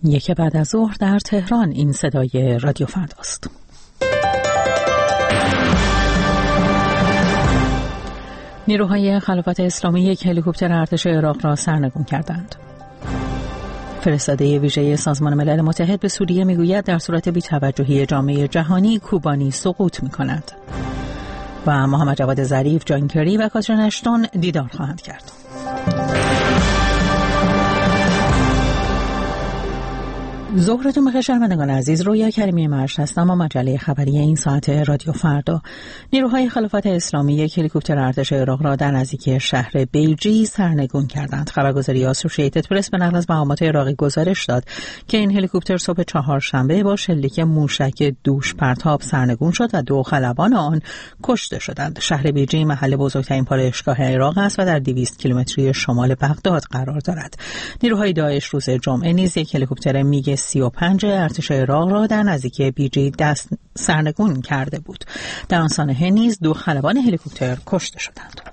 یک بعد از ظهر در تهران. این صدای رادیو فرداست. نیروهای خلافت اسلامی یک هلیکوپتر ارتش عراق را سرنگون کردند. فرستاده ویژه سازمان ملل متحد به سوریه میگوید در صورت بی‌توجهی جامعه جهانی کوبانی سقوط می‌کند. و محمد جواد ظریف، جان کری و کاترین اشتون دیدار خواهند کرد. ظهرتون بخیر شنوندگان عزیز، رویا کریمی مرشد هستم با مجله خبری این ساعت رادیو فردا. نیروهای خلافت اسلامی یک هلیکوپتر ارتش عراق را در نزدیکی شهر بیجی سرنگون کردند. خبرگزاری آسوشیتد پرس به نقل از مقامات عراقی گزارش داد که این هلیکوپتر صبح چهارشنبه با شلیک موشک دوش پرتاب سرنگون شد و 2 خلبان آن کشته شدند. شهر بیجی محل بزرگترین پالایشگاه عراق است و در 200 کیلومتری شمال بغداد قرار دارد. نیروهای داعش روز جمعه نیز یک هلیکوپتر میگ 35 ارتش عراق را در نزدیکی بیجی سرنگون کرده بود. در آن سانحه نیز 2 خلبان هلیکوپتر کشته شدند.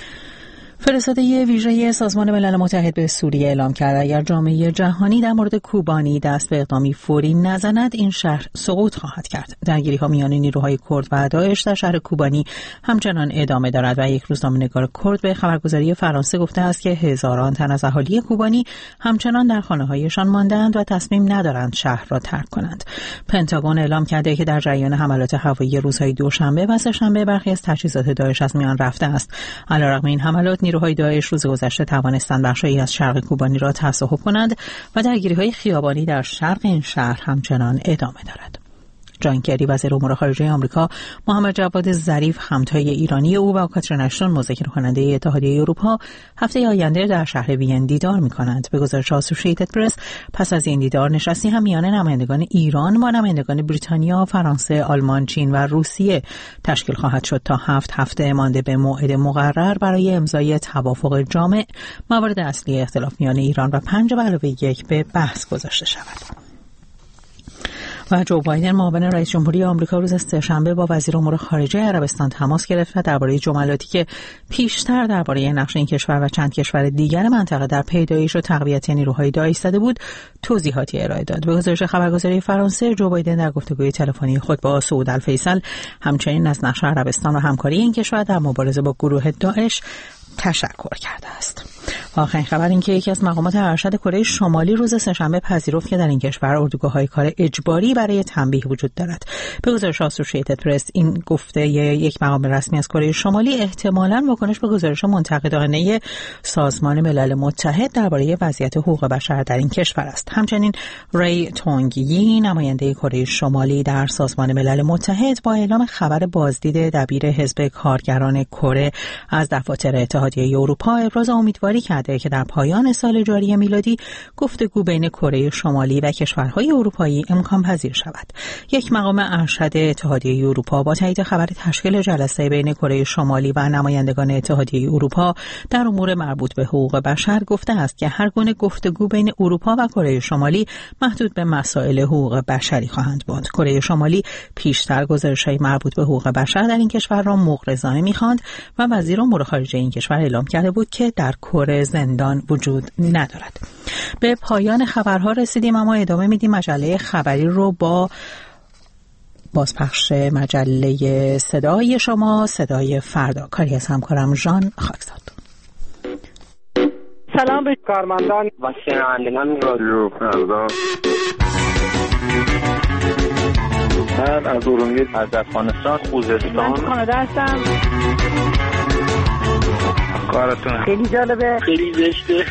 فرستاده ویژه سازمان ملل متحد به سوریه اعلام کرد اگر جامعه جهانی در مورد کوبانی دست به اقدامی فوری نزند این شهر سقوط خواهد کرد. درگیری‌ها میان نیروهای کرد و داعش در شهر کوبانی همچنان ادامه دارد و یک روزنامه‌نگار کرد به خبرگزاری فرانسه گفته است که هزاران تن از اهالی کوبانی همچنان در خانه‌هایشان مانده‌اند و تصمیم ندارند شهر را ترک کنند. پنتاگون اعلام کرده که در جریان حملات هوایی روزهای دوشنبه و سه‌شنبه برخی از تجهیزات داعش از میان رفته است. علیرغم این حملات نیروهای داعش روز گذشته توانستند بخشی از شرق کوبانی را تصاحب کنند و درگیری‌های خیابانی در شرق این شهر همچنان ادامه دارد. جان کری وزیر امور خارجه آمریکا، محمد جواد ظریف همتای ایرانی او و کاترین اشتون مذاکره کننده اتحادیه اروپا هفته آینده در شهر وین دیدار می‌کنند. به گزارش آسوشیتد پرس پس از این دیدار نشستی هم میان نمایندگان ایران با نمایندگان بریتانیا، فرانسه، آلمان، چین و روسیه تشکیل خواهد شد تا 7 هفته مانده به موعد مقرر برای امضای توافق جامع موارد اصلی اختلاف میان ایران و 5+1 به بحث گذاشته شود. و جو بایدن معاون رئیس جمهوری آمریکا روز سه‌شنبه با وزیر امور خارجه عربستان تماس گرفت و درباره جملاتی که پیشتر درباره نقش این کشور و چند کشور دیگر منطقه در پیدایش و تقویت نیروهای داعش زده بود توضیحاتی ارائه داد. به گزارش خبرگزاری فرانسه، جو بایدن در گفتگوی تلفنی خود با سعود الفیصل همچنین از نقش عربستان و همکاری این کشور در مبارزه با گروه داعش تشکر کرده است. آخرین خبر این که یکی از مقامات ارشد کره شمالی روز سه‌شنبه پذیرفت که در این کشور اردوگاه‌های کار اجباری برای تنبیه وجود دارد. به گزارش آسوشیتد پرس این گفته یک مقام رسمی از کره شمالی احتمالاً واکنش به گزارش منتقدانه سازمان ملل متحد درباره وضعیت حقوق بشر در این کشور است. همچنین ری تونگی، نماینده کره شمالی در سازمان ملل متحد، با اعلام خبر بازدید دبیر حزب کارگران کره از دفاتر اتحادیه اروپا ابراز امیدواری کرده که در پایان سال جاری میلادی گفتگو بین کره شمالی و کشورهای اروپایی امکان پذیر شود. یک مقام ارشد اتحادیه اروپا با تایید خبر تشکیل جلسه بین کره شمالی و نمایندگان اتحادیه اروپا در امور مربوط به حقوق بشر گفته است که هر گونه گفتگو بین اروپا و کره شمالی محدود به مسائل حقوق بشری خواهند بود. کره شمالی پیشتر گزارش‌های مربوط به حقوق بشر در این کشور را مغرضانه می‌خواند و وزیر امور خارجه این کشور اعلام کرده بود که در کره زندان وجود ندارد. به پایان خبرها رسیدیم، اما ادامه میدیم مجله خبری رو با بازپخش مجله صدای شما، صدای فردا، کاری از همکارم ژان خاکزاد. سلام به کارمندان و شنوندگان رادیو فردا. من از ارومیه، از افغانستان، خوزستان، من کانادا هستم. کارتون خیلی جالبه، خیلی زشته.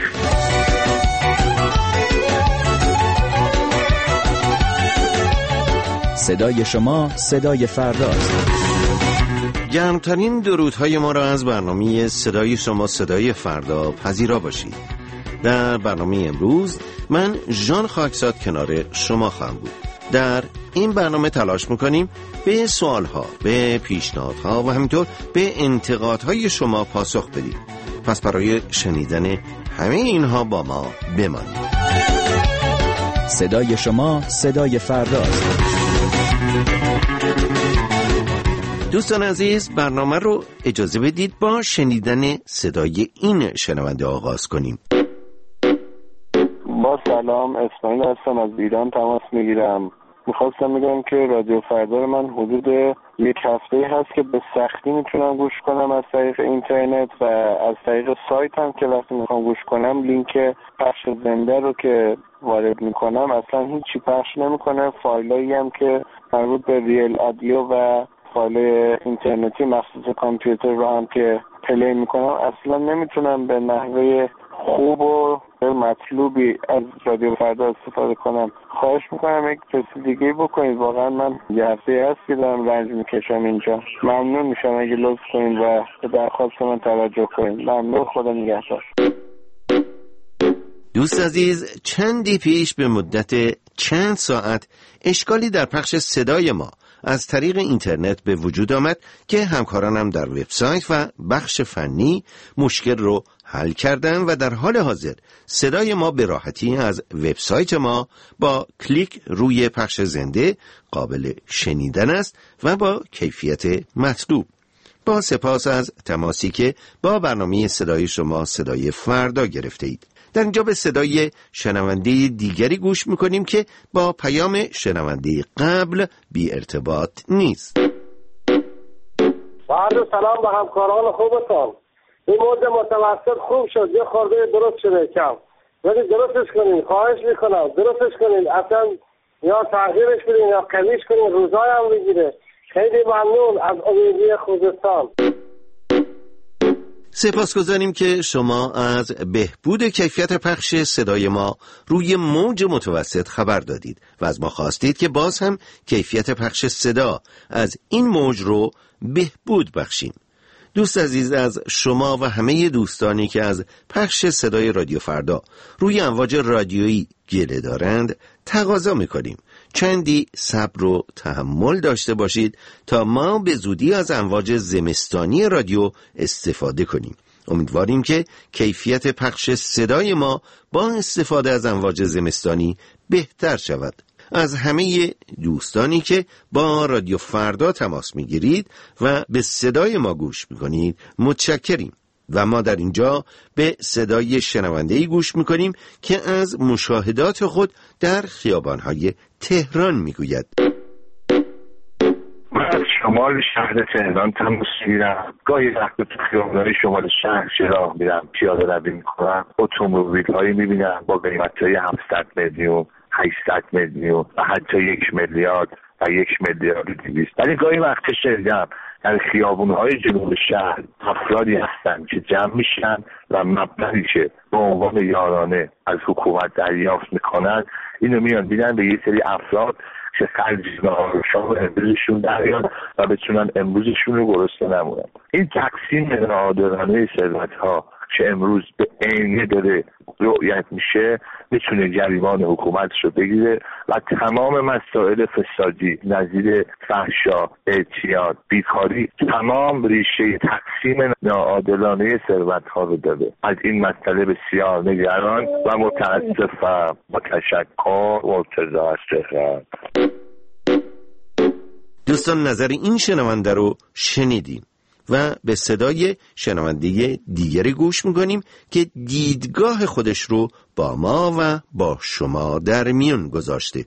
صدای شما، صدای فرداست. گرمترین درودهای ما را از برنامه صدای شما، صدای فردا پذیرا باشید. در برنامه امروز من ژان خاکزاد کنار شما خواهم بود. در این برنامه تلاش میکنیم به سوالها، به پیشنهادها و همینطور به انتقادهای شما پاسخ بدیم. پس برای شنیدن همه اینها با ما بمانید. صدای شما، صدای فرداست. دوستان عزیز، برنامه رو اجازه بدید با شنیدن صدای این شنونده آغاز کنیم. با سلام، اسماعیل هستم، از ایران تماس میگیرم. میخواستم بگم که رادیو فردا من حدود یک هفته هست که به سختی میتونم گوش کنم از طریق اینترنت و از طریق سایت هم که وقتی میخوام گوش کنم لینک پخش زنده رو که وارد میکنم اصلا هیچی پخش نمیکنه. فایلایی هم که مربوط به ریل آدیو و فایل اینترنتی مخصوص کامپیوتر رو هم که پلی میکنم اصلا نمیتونم به نحوه خوب و مطلوبی از رادیو فردا استفاده کنم. خواهش میکنم یک رسیدگی بکنید. واقعا من یه هفته هست که دارم رنج میکشم اینجا. ممنون میشم اگه لطف کنید و به درخواست من توجه کنید. ممنون، خدا نگهدار. دوست عزیز، چندی پیش به مدت چند ساعت اشکالی در پخش صدای ما از طریق اینترنت به وجود آمد که همکارانم در وبسایت و بخش فنی مشکل رو حل کردن و در حال حاضر صدای ما به راحتی از وبسایت ما با کلیک روی پخش زنده قابل شنیدن است و با کیفیت مطلوب. با سپاس از تماسی که با برنامه صدای شما صدای فردا گرفته اید. در اینجا به صدای شنونده دیگری گوش میکنیم که با پیام شنونده قبل بی ارتباط نیست. با عرض سلام به همکاران خوبتان. این موج متوسط خوب شد، یه خورده درست شده کم، ولی درستش کنین، خواهش میکنم درستش کنین، اصلا یا تغییرش بدین یا کمیش کنین، روزای هم بگیره. خیلی ممنون از امیدی خوزستان. سپاسگزاریم که شما از بهبود کیفیت پخش صدای ما روی موج متوسط خبر دادید و از ما خواستید که باز هم کیفیت پخش صدا از این موج رو بهبود بخشیم. دوست عزیز، از شما و همه دوستانی که از پخش صدای رادیو فردا روی امواج رادیویی گله دارند تقاضا میکنیم چندی صبر و تحمل داشته باشید تا ما به زودی از امواج زمستانی رادیو استفاده کنیم. امیدواریم که کیفیت پخش صدای ما با استفاده از امواج زمستانی بهتر شود. از همه دوستانی که با رادیو فردا تماس میگیرید و به صدای ما گوش میکنید متشکریم و ما در اینجا به صدای شنونده‌ای گوش میکنیم که از مشاهدات خود در خیابان‌های تهران میگوید. من از شمال شهر تهران تماس میگیرم. گاهی وقتا تو خیابان‌های شمال شهر راه میرم، پیاده روی میکنم، اتومبیل‌هایی میبینم با قیمت‌های 700 میلیون، 800 میلیون و حتی 1 میلیارد و 1 میلیارد و 200. ولی گاهی وقتا شنیدم در خیابون‌های جنوب شهر افرادی هستن که جمع میشن و مبلغی که به عنوان یارانه از حکومت دریافت میکنن اینو میان میدن به یه سری افراد که خرج ناهارشان و امروزشون دریان و بتونن امروزشون رو گرسنه نمونن. این تقسیم ناعادلانه ثروت‌ها که امروز به عینه داره رؤیت میشه میتونه گریبان حکومت رو بگیره و تمام مسائل فسادی نظیر فحشا، اعتیاد، بیکاری تمام ریشه تقسیم ناعادلانه ثروت‌ها رو داره. از این مسئله بسیار نگران و متاسفم. با تشکر، مرتضی از تهران. دوستان، نظر این شنونده رو شنیدیم و به صدای شنونده دیگری گوش میکنیم که دیدگاه خودش رو با ما و با شما در میون گذاشته.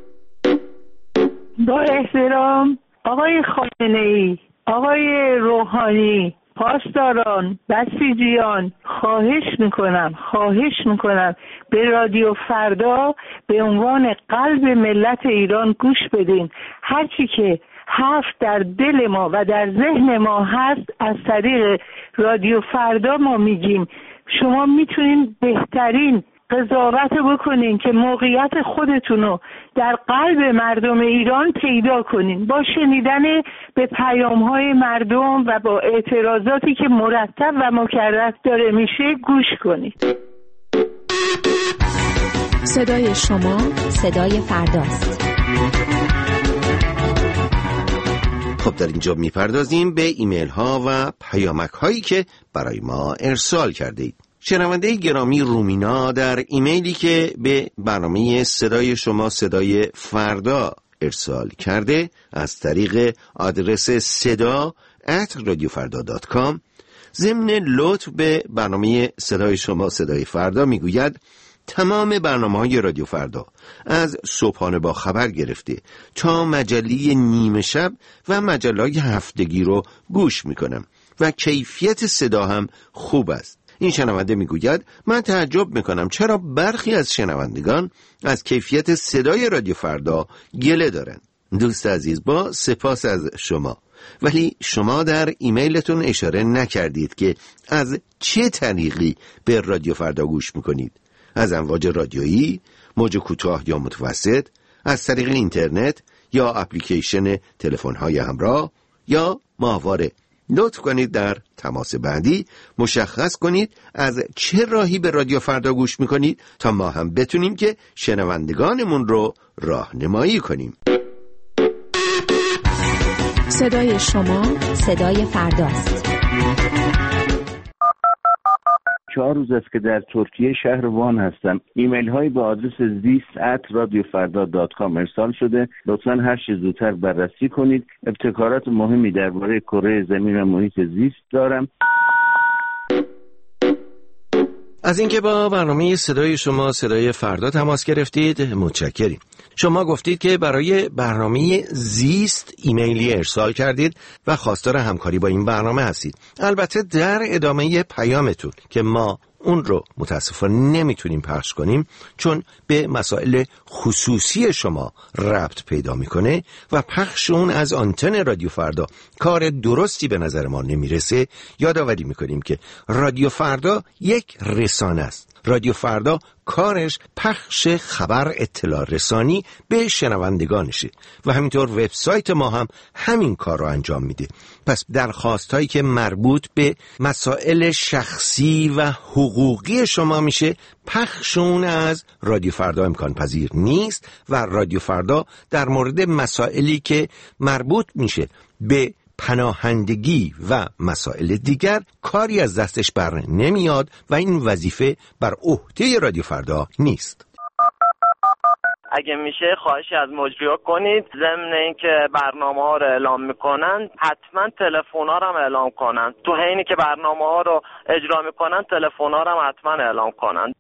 با احترام آقای خامنه‌ای، آقای روحانی، پاسداران، بسیجیان، خواهش میکنم به رادیو فردا به عنوان قلب ملت ایران گوش بدین. هرچی که هفت در دل ما و در ذهن ما هست از طریق رادیو فردا ما میگیم. شما میتونین بهترین قضاوت بکنین که موقعیت خودتونو در قلب مردم ایران پیدا کنین با شنیدن به پیام‌های مردم و با اعتراضاتی که مرتب و مکرر داره میشه گوش کنید. صدای شما صدای فرداست. خب در اینجا میپردازیم به ایمیل ها و پیامک هایی که برای ما ارسال کرده اید. شنونده گرامی رومینا در ایمیلی که به برنامه صدای شما صدای فردا ارسال کرده از طریق آدرس seda@radiofarda.com ضمن لطف به برنامه صدای شما صدای فردا میگوید تمام برنامه‌های رادیو فردا از صبحانه با خبر گرفته تا مجله نیمه شب و مجله‌های هفتگی رو گوش میکنم و کیفیت صدا هم خوب است. این شنونده میگوید من تعجب میکنم چرا برخی از شنوندگان از کیفیت صدای رادیو فردا گله دارند. دوست عزیز، با سپاس از شما، ولی شما در ایمیلتون اشاره نکردید که از چه طریقی به رادیو فردا گوش میکنید. از امواج رادیویی، موج کوتاه یا متوسط، از طریق اینترنت یا اپلیکیشن تلفن‌های همراه یا ماهواره. لطف کنید در تماس بعدی مشخص کنید از چه راهی به رادیو فردا گوش میکنید تا ما هم بتونیم که شنوندگانمون رو راهنمایی کنیم. صدای شما صدای فرداست. 4 روز است که در ترکیه شهر وان هستم. ایمیل هایی با آدرس zist@radiofarda.com ارسال شده. لطفاً هر چه زودتر بررسی کنید. ابتکارات مهمی درباره کره زمین و محیط زیست دارم. از اینکه با برنامه صدای شما صدای فردا تماس گرفتید متشکریم. شما گفتید که برای برنامه زیست ایمیلی ارسال کردید و خواستار همکاری با این برنامه هستید. البته در ادامه پیامتون که ما اون رو متاسفانه نمیتونیم پخش کنیم چون به مسائل خصوصی شما ربط پیدا میکنه و پخش اون از آنتن رادیو فردا کار درستی به نظر ما نمیرسه، یادآوری میکنیم که رادیو فردا یک رسانه است. رادیو فردا کارش پخش خبر اطلاع رسانی به شنوندگانشه و همینطور وبسایت ما هم همین کار رو انجام میده. پس درخواستایی که مربوط به مسائل شخصی و حقوقی شما میشه پخشون از رادیو فردا امکان پذیر نیست و رادیو فردا در مورد مسائلی که مربوط میشه به پناهندگی و مسائل دیگر کاری از دستش بر نمیاد و این وظیفه بر عهده رادیو فردا نیست. اگه میشه خواهشی از مجری‌ها کنید ضمن اینکه برنامه‌ها رو اعلام میکنن حتما تلفن‌ها رو هم اعلام کنن. تو حینی که برنامه‌ها رو اجرا میکنن تلفن‌ها رو هم حتما اعلام کنن.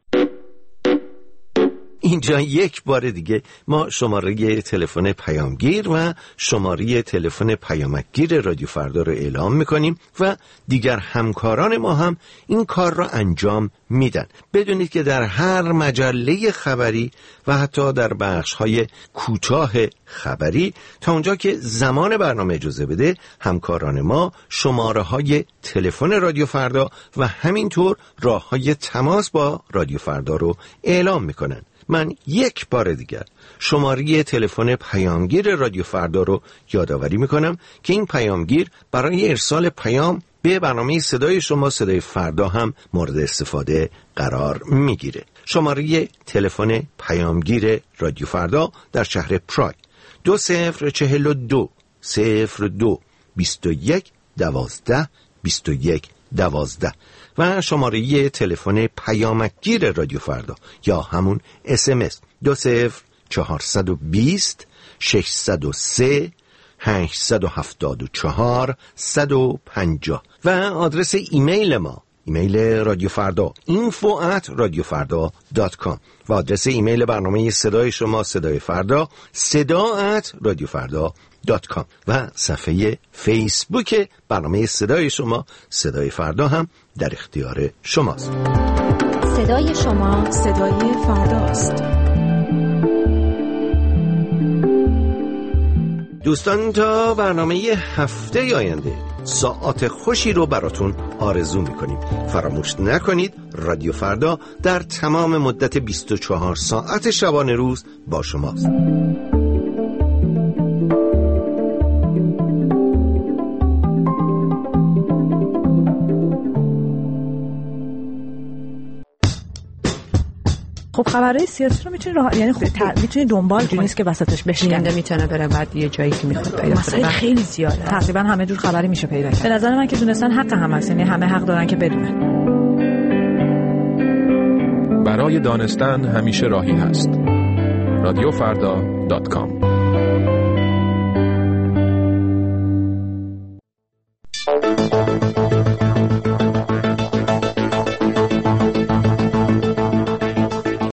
اینجا یک بار دیگه ما شماره تلفن پیامگیر و شماره تلفن پیامکگیر رادیو فردا رو اعلام میکنیم و دیگر همکاران ما هم این کار رو انجام میدن. بدونید که در هر مجله خبری و حتی در بخش‌های کوتاه خبری تا اونجا که زمان برنامه اجازه بده همکاران ما شماره‌های تلفن رادیو فردا و همینطور راه‌های تماس با رادیو فردا رو اعلام میکنن. من یک بار دیگر شماره تلفن پیامگیر رادیو فردا رو یادآوری میکنم که این پیامگیر برای ارسال پیام به برنامه صدای شما صدای فردا هم مورد استفاده قرار میگیره. شماره تلفن پیامگیر رادیو فردا در شهر پراگ 2042 02 21 12 21 12 و شماره تلفن پیامکگیر رادیو فردا یا همون SMS 20420 603 874 150 و آدرس ایمیل ما ایمیل رادیو فردا info@radiofarda.com و آدرس ایمیل برنامه صدای شما صدای فردا seda@radiofarda.com و صفحه فیسبوک برنامه صدای شما صدای فردا هم در اختیار شماست. صدای شما صدای فرداست. دوستان تا برنامه هفته آینده ساعات خوشی رو براتون آرزو میکنیم. فراموش نکنید رادیو فردا در تمام مدت 24 ساعت شبانه روز با شماست. خب خبرهای سیاسی رو میتونی یعنی میتونی دنبال کنی، نیست که وسطش بشکنه. میتونه بره بعد یه جایی که میخواد پیدا مسائل خیلی زیاده. تقریبا همه جور خبری میشه پیدا کرد. به نظر من که دونستن حق هم هست، یعنی همه حق دارن که بدونن. برای دانستن همیشه راهی هست. radiofarda.com